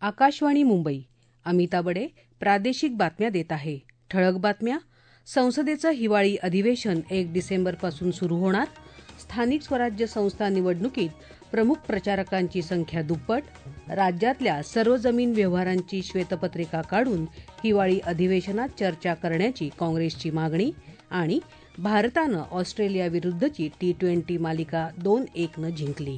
आकाशवाणी मुंबई. अमिता बडे प्रादेशिक बातम्या देत आहे. ठळक बातम्या. संसदेचं हिवाळी अधिवेशन 1 डिसेंबरपासून सुरू होणार. स्थानिक स्वराज्य संस्था निवडणुकीत प्रमुख प्रचारकांची संख्या दुप्पट. राज्यातल्या सर्व जमीन व्यवहारांची श्वेतपत्रिका काढून हिवाळी अधिवेशनात चर्चा करण्याची काँग्रेसची मागणी. आणि भारतानं ऑस्ट्रेलियाविरुद्धची T20 मालिका 2-1 जिंकली.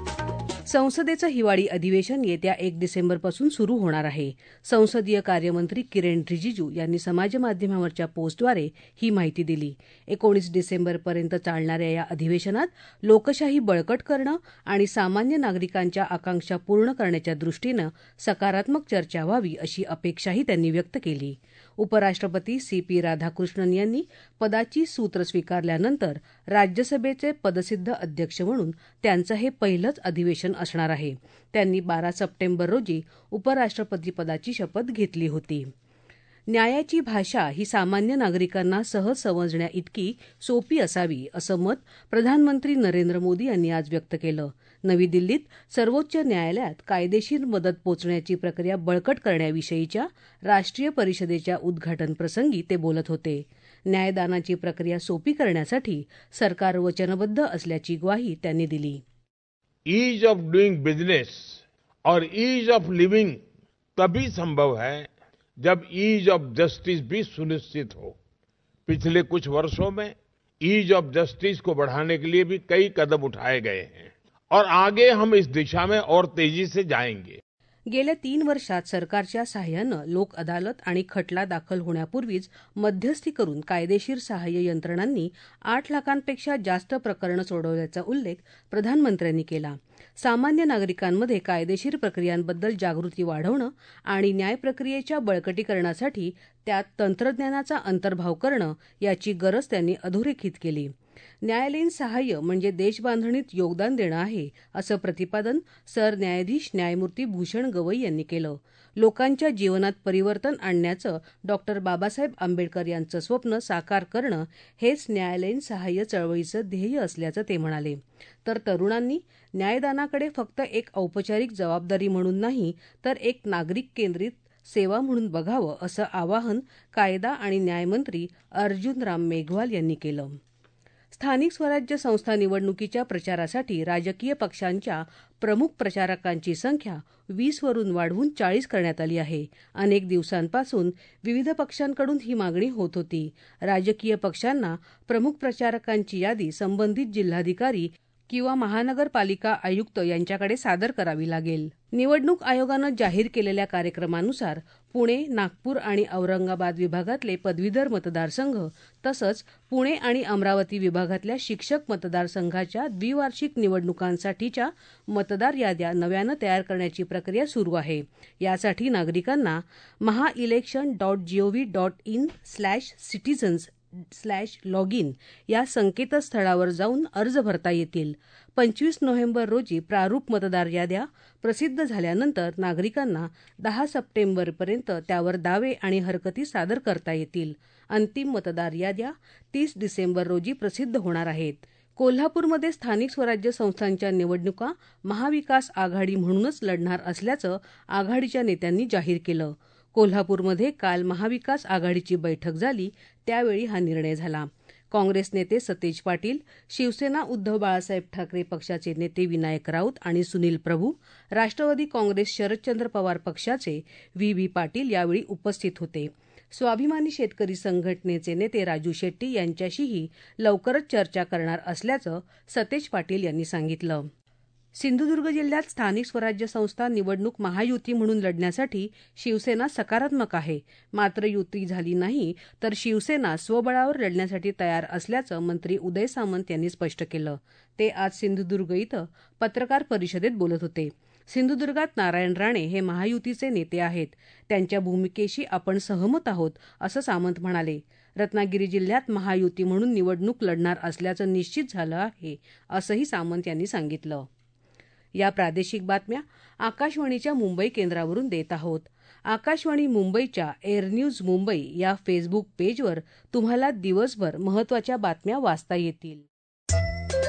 संसदेचं हिवाळी अधिवेशन येत्या 1 डिसेंबरपासून सुरू होणार आहे. संसदीय कार्यमंत्री किरेन रिजिजू यांनी समाजमाध्यमावरच्या पोस्टद्वारे ही माहिती दिली. 19 डिसेंबरपर्यंत चालणाऱ्या या अधिवेशनात लोकशाही बळकट करणं आणि सामान्य नागरिकांच्या आकांक्षा पूर्ण करण्याच्या दृष्टीनं सकारात्मक चर्चा व्हावी अशी अपेक्षाही त्यांनी व्यक्त केली. उपराष्ट्रपती CP राधाकृष्णन यांनी पदाची सूत्र स्वीकारल्यानंतर राज्यसभेचे पदसिद्ध अध्यक्ष म्हणून त्यांचं हे पहिलंच अधिवेशन असणार आहे. त्यांनी 12 सप्टेंबर रोजी उपराष्ट्रपतीपदाची शपथ घेतली होती. न्यायाची भाषा ही सामान्य नागरिकांना सहज समजण्याइतकी सोपी असावी असं मत प्रधानमंत्री नरेंद्र मोदी यांनी आज व्यक्त केलं. नवी दिल्लीत सर्वोच्च न्यायालयात कायदेशीर मदत पोचण्याची प्रक्रिया बळकट करण्याविषयीच्या राष्ट्रीय परिषदेच्या उद्घाटनप्रसंगी ते बोलत होते. न्यायदानाची प्रक्रिया सोपी करण्यासाठी सरकार वचनबद्ध असल्याची ग्वाही त्यांनी दिली. ईज ऑफ डूइंग बिजनेस और ईज ऑफ लिविंग तभी संभव है जब ईज ऑफ जस्टिस भी सुनिश्चित हो. पिछले कुछ वर्षों में ईज ऑफ जस्टिस को बढ़ाने के लिए भी कई कदम उठाए गए हैं और आगे हम इस दिशा में और तेजी से जाएंगे. गेल्या 3 वर्षात सरकारच्या सहाय्यानं लोक अदालत आणि खटला दाखल होण्यापूर्वीच मध्यस्थी करून कायदेशीर सहाय्य यंत्रणांनी 8 लाखांपेक्षा जास्त प्रकरणं सोडवल्याचा उल्लेख प्रधानमंत्र्यांनी केला. सामान्य नागरिकांमध्ये कायदेशीर प्रक्रियांबद्दल जागृती वाढवणं आणि न्यायप्रक्रियेच्या बळकटीकरणासाठी त्यात तंत्रज्ञानाचा अंतर्भाव करणं याची गरज त्यांनी अधोरेखित केली. न्यायालयीन सहाय्य म्हणजे देशबांधणीत योगदान देणं आहे असं प्रतिपादन सरन्यायाधीश न्यायमूर्ती भूषण गवई यांनी केलं. लोकांच्या जीवनात परिवर्तन आणण्याचं डॉ. बाबासाहेब आंबेडकर यांचं स्वप्न साकार करणं हेच न्यायालयीन सहाय्य चळवळीचं ध्येय असल्याचं ते म्हणाले. तर तरुणांनी न्यायदानाकडे फक्त एक औपचारिक जबाबदारी म्हणून नाही तर एक नागरिक केंद्रित सेवा म्हणून बघावं असं आवाहन कायदा आणि न्यायमंत्री अर्जुन राम मेघवाल यांनी केलं. स्थानिक स्वराज्य संस्था निवडणुकीच्या प्रचारासाठी राजकीय पक्षांच्या प्रमुख प्रचारकांची संख्या 20 वरून वाढवून 40 करण्यात आली आहे. अनेक दिवसांपासून विविध पक्षांकडून ही मागणी होत होती. राजकीय पक्षांना प्रमुख प्रचारकांची यादी संबंधित जिल्हाधिकारी किंवा महानगरपालिका आयुक्त यांच्याकडे सादर करावी लागेल. निवडणूक आयोगानं जाहीर केलेल्या कार्यक्रमानुसार पुणे, नागपूर आणि औरंगाबाद विभागातले पदवीधर मतदारसंघ तसंच पुणे आणि अमरावती विभागातल्या शिक्षक मतदारसंघाच्या द्विवार्षिक निवडणुकांसाठीच्या मतदार याद्या नव्यानं तयार करण्याची प्रक्रिया सुरू आहे. यासाठी नागरिकांना maha-election.gov.in/citizens/login या संकेतस्थळावर जाऊन अर्ज भरता येतील. 25 नोव्हेंबर रोजी प्रारूप मतदार याद्या प्रसिद्ध झाल्यानंतर नागरिकांना 10 सप्टेंबरपर्यंत त्यावर दावे आणि हरकती सादर करता येतील. अंतिम मतदार याद्या 30 डिसेंबर रोजी प्रसिद्ध होणार आहेत. कोल्हापूरमध्ये स्थानिक स्वराज्य संस्थांच्या निवडणुका महाविकास आघाडी म्हणूनच लढणार असल्याचं आघाडीच्या नेत्यांनी जाहीर केलं. कोल्हापूरमध्ये काल महाविकास आघाडीची बैठक झाली त्यावेळी हा निर्णय झाला. काँग्रेस नेते सतेज पाटील, शिवसेना उद्धव बाळासाहेब ठाकरे पक्षाचे नेते विनायक राऊत आणि सुनील प्रभू, राष्ट्रवादी काँग्रेस शरदचंद्र पवार पक्षाचे VB पाटील यावेळी उपस्थित होते. स्वाभिमानी शेतकरी संघटनेचे नेते राजू शेट्टी यांच्याशीही लवकरच चर्चा करणार असल्याचं सतेज पाटील यांनी सांगितलं. सिंधुदुर्ग जिल्ह्यात स्थानिक स्वराज्य संस्था निवडणूक महायुती म्हणून लढण्यासाठी शिवसेना सकारात्मक आहे. मात्र युती झाली नाही तर शिवसेना स्वबळावर लढण्यासाठी तयार असल्याचं मंत्री उदय सामंत यांनी स्पष्ट केलं. ते आज सिंधुदुर्ग इथं पत्रकार परिषदेत बोलत होते. सिंधुदुर्गात नारायण राणे हे महायुतीचे नेते आहेत. त्यांच्या भूमिकेशी आपण सहमत आहोत असं सामंत म्हणाले. रत्नागिरी जिल्ह्यात महायुती म्हणून निवडणूक लढणार असल्याचं निश्चित झालं आहे असंही सामंत यांनी सांगितलं. या प्रादेशिक बातम्या आकाशवाणीच्या मुंबई केंद्रावरून देत आहोत. आकाशवाणी मुंबईच्या एअर न्यूज मुंबई या फेसबुक पेजवर तुम्हाला दिवसभर महत्त्वाच्या बातम्या वाचता येतील.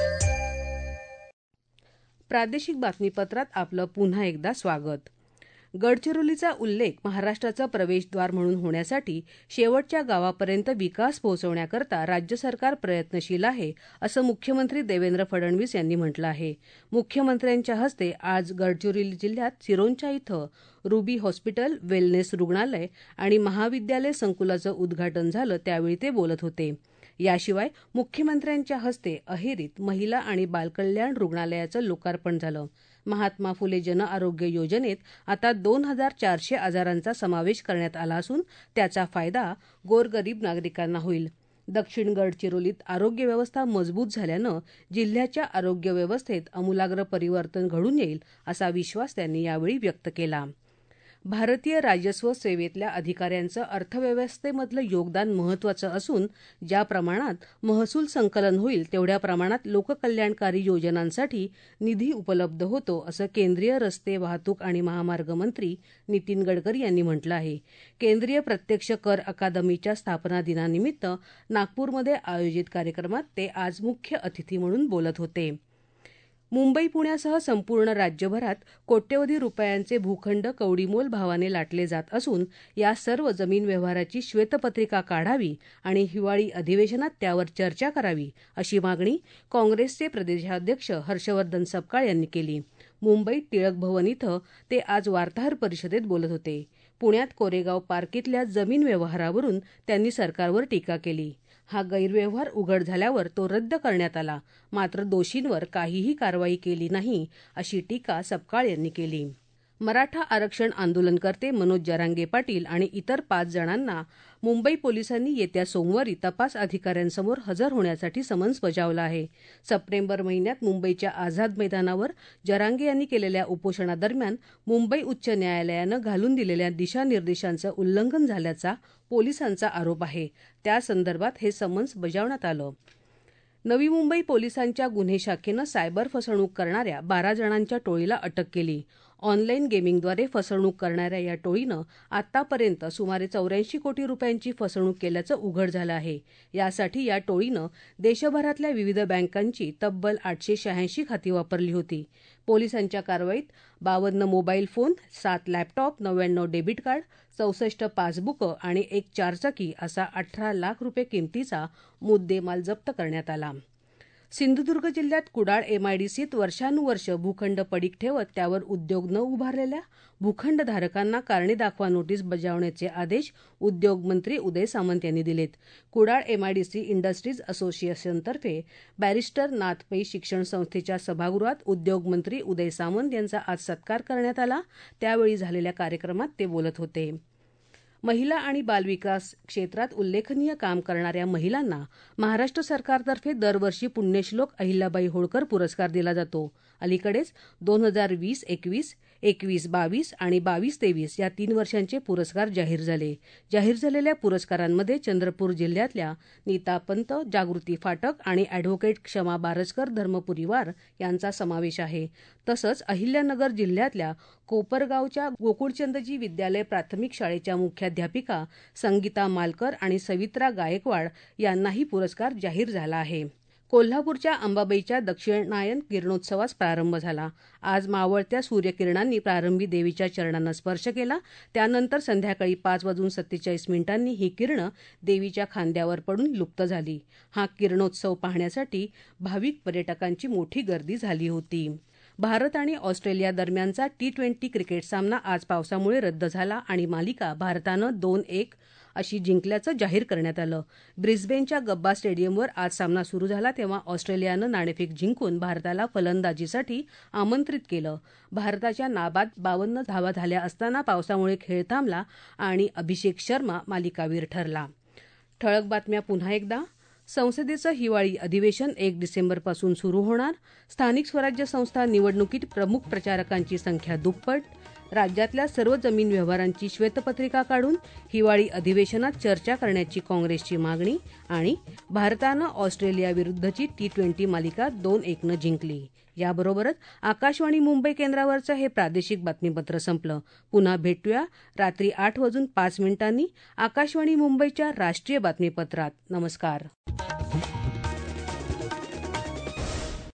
प्रादेशिक बातमीपत्रात आपलं पुन्हा एकदा स्वागत. गडचिरोलीचा उल्लेख महाराष्ट्राचं प्रवेशद्वार म्हणून होण्यासाठी शेवटच्या गावापर्यंत विकास पोहोचवण्याकरता राज्य सरकार प्रयत्नशील आहे असं मुख्यमंत्री देवेंद्र फडणवीस यांनी म्हटलं आहे. मुख्यमंत्र्यांच्या हस्ते आज गडचिरोली जिल्ह्यात सिरोंचा इथं रुबी हॉस्पिटल, वेलनेस रुग्णालय आणि महाविद्यालय संकुलाचं उद्घाटन झालं त्यावेळी ते बोलत होते. याशिवाय मुख्यमंत्र्यांच्या हस्ते अहेरीत महिला आणि बालकल्याण रुग्णालयाचं लोकार्पण झालं. महात्मा फुले जनआरोग्य योजनेत आता 2400 आजारांचा समावेश करण्यात आला असून त्याचा फायदा गोरगरीब नागरिकांना होईल. दक्षिण गडचिरोलीत आरोग्य व्यवस्था मजबूत झाल्यानं जिल्ह्याच्या आरोग्य व्यवस्थेत आमूलाग्र परिवर्तन घडून येईल असा विश्वास त्यांनी यावेळी व्यक्त केला. भारतीय राजस्व सेवेतल्या अधिकाऱ्यांचं अर्थव्यवस्थेमधलं योगदान महत्त्वाचं असून ज्या प्रमाणात महसूल संकलन होईल तेवढ्या प्रमाणात लोककल्याणकारी योजनांसाठी निधी उपलब्ध होतो असं केंद्रीय रस्ते वाहतूक आणि महामार्ग मंत्री नितीन गडकरी यांनी म्हटलं आहे. केंद्रीय प्रत्यक्ष कर अकादमीच्या स्थापना दिनानिमित्त नागपूरमध्ये आयोजित कार्यक्रमात ते आज मुख्य अतिथी म्हणून बोलत होते. मुंबई पुण्यासह संपूर्ण राज्यभरात कोट्यवधी रुपयांचे भूखंड कवडीमोल भावाने लाटले जात असून या सर्व जमीन व्यवहाराची श्वेतपत्रिका काढावी आणि हिवाळी अधिवेशनात त्यावर चर्चा करावी अशी मागणी काँग्रेसचे प्रदेशाध्यक्ष हर्षवर्धन सपकाळ यांनी केली. मुंबईत टिळक भवन इथं ते आज वार्ताहर परिषदेत बोलत होते. पुण्यात कोरेगाव पार्क जमीन व्यवहारावरून त्यांनी सरकारवर टीका केली. हा गैरव्यवहार उघड झाल्यावर तो रद्द करण्यात आला, मात्र दोषींवर काहीही कारवाई केली नाही अशी टीका सपकाळ यांनी केली. मराठा आरक्षण आंदोलनकर्ते मनोज जरांगे पाटील आणि इतर 5 जणांना मुंबई पोलिसांनी येत्या सोमवारी तपास अधिकाऱ्यांसमोर हजर होण्यासाठी समन्स बजावलं आहे. सप्टेंबर महिन्यात मुंबईच्या आझाद मैदानावर जरांगे यांनी केलेल्या उपोषणादरम्यान मुंबई उच्च न्यायालयानं घालून दिलेल्या दिशानिर्देशांचं उल्लंघन झाल्याचा पोलिसांचा आरोप आहे. त्यासंदर्भात हे समन्स बजावण्यात आलं. नवी मुंबई पोलिसांच्या गुन्हे शाखेनं सायबर फसवणूक करणाऱ्या 12 जणांच्या टोळीला अटक केली. ऑनलाईन गेमिंगद्वारे फसवणूक करणाऱ्या या टोळीनं आतापर्यंत सुमारे 84 कोटी रुपयांची फसवणूक केल्याचं उघड झालं आहे. यासाठी या टोळीनं देशभरातल्या विविध बँकांची तब्बल 886 खाती वापरली होती. पोलिसांच्या कारवाईत 52 mobile phone, 7 laptop, 99 debit card, 64 पासबुकं आणि एक 4 चाकी असा 18 लाख रुपये किमतीचा मुद्देमाल जप्त करण्यात आला. सिंधुदुर्ग जिल्ह्यात कुडाळ एमआयडीसीत वर्षानुवर्ष भूखंड पडीक ठेवत त्यावर उद्योग न उभारलेल्या भूखंडधारकांना कारणे दाखवा नोटीस बजावण्याचे आदेश उद्योगमंत्री उदय सामंत यांनी दिलेत. कुडाळ एमआयडीसी इंडस्ट्रीज असोसिएशनतर्फे बॅरिस्टर नाथ पै शिक्षण संस्थेच्या सभागृहात उद्योगमंत्री उदय सामंत यांचा आज सत्कार करण्यात आला. त्यावेळी झालेल्या कार्यक्रमात ते बोलत होते. महिला आणि बालविकास क्षेत्रात उल्लेखनीय काम करणाऱ्या महिलांना महाराष्ट्र सरकारतर्फे दरवर्षी पुण्यश्लोक अहिल्याबाई होळकर पुरस्कार दिला जातो. अलीकडेच 2020-21, 21-22 आणि 22-23 या 3 वर्षांचे पुरस्कार जाहीर झाले. जाहीर झालेल्या पुरस्कारांमध्ये चंद्रपूर जिल्ह्यातल्या नीता पंत, जागृती फाटक आणि अॅडव्होकेट क्षमा बारसकर धर्मपुरीवार यांचा समावेश आहे. तसंच अहिल्यानगर जिल्ह्यातल्या कोपरगावच्या गोकुळचंदजी विद्यालय प्राथमिक शाळेच्या मुख्याध्यापिका संगीता मालकर आणि सवित्रा गायकवाड यांनाही पुरस्कार जाहीर झाला आहे. कोल्हापूरच्या अंबाबाईच्या दक्षिणायन किरणोत्सवास प्रारंभ झाला. आज मावळत्या सूर्यकिरणांनी प्रारंभी देवीच्या चरणांना स्पर्श केला. त्यानंतर संध्याकाळी 5:47 ही किरणं देवीच्या खांद्यावर पडून लुप्त झाली. हा किरणोत्सव पाहण्यासाठी भाविक पर्यटकांची मोठी गर्दी झाली होती. भारत आणि ऑस्ट्रेलिया दरम्यानचा T20 क्रिकेट सामना आज पावसामुळे रद्द झाला आणि मालिका भारतानं 2-1 अशी जिंकल्याचं जाहीर करण्यात आलं. ब्रिस्बेनच्या गब्बा स्टेडियमवर आज सामना सुरू झाला तेव्हा ऑस्ट्रेलियानं नाणेफेक जिंकून भारताला फलंदाजीसाठी आमंत्रित केलं. भारताच्या नाबाद 52 धावा झाल्या असताना पावसामुळे खेळ थांबला आणि अभिषेक शर्मा मालिकावीर ठरला. ठळक बातम्या पुन्हा एकदा. संसदेचं हिवाळी अधिवेशन 1 डिसेंबरपासून सुरू होणार. स्थानिक स्वराज्य संस्था निवडणुकीत प्रमुख प्रचारकांची संख्या दुप्पट. राज्यातल्या सर्व जमीन व्यवहारांची श्वेतपत्रिका काढून हिवाळी अधिवेशनात चर्चा करण्याची काँग्रेसची मागणी. आणि भारतानं ऑस्ट्रेलियाविरुद्धची T20 मालिका 2-1 जिंकली. याबरोबरच आकाशवाणी मुंबई केंद्रावरचं हे प्रादेशिक बातमीपत्र संपलं. पुन्हा भेटूया रात्री 8:05 आकाशवाणी मुंबईच्या राष्ट्रीय बातमीपत्रात. नमस्कार.